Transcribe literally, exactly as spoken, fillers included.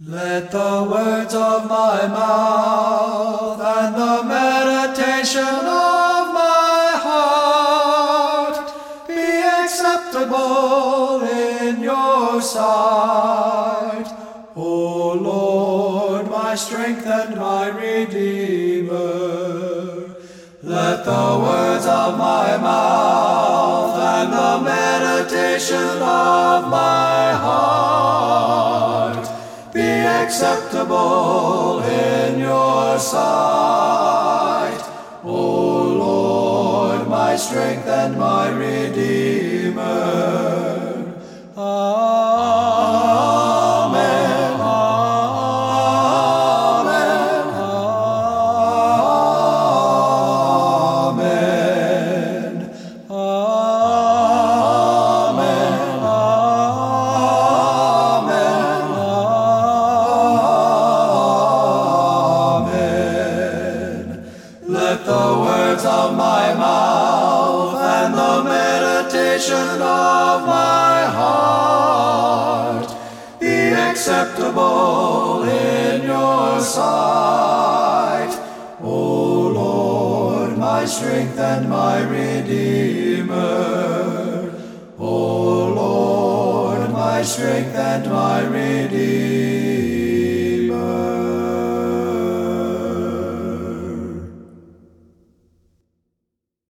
Let the words of my mouth and the meditation of my heart be acceptable in your sight, O Lord, my strength and my Redeemer. Let the words of my mouth and the meditation of my heart be acceptable in your sight, O Lord, my strength and my Redeemer. Amen. Amen. Amen. Amen. Let the words of my mouth and the meditation of my heart be acceptable in your sight, O Lord, my strength and my Redeemer. O Lord, my strength and my Redeemer.